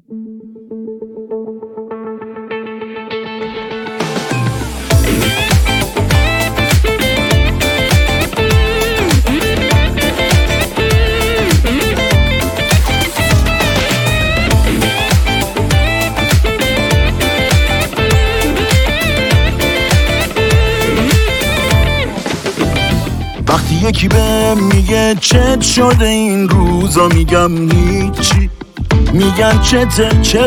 وقتی یکی بهم میگه چت شده این روزا، میگم هیچی. میگن چته، چرا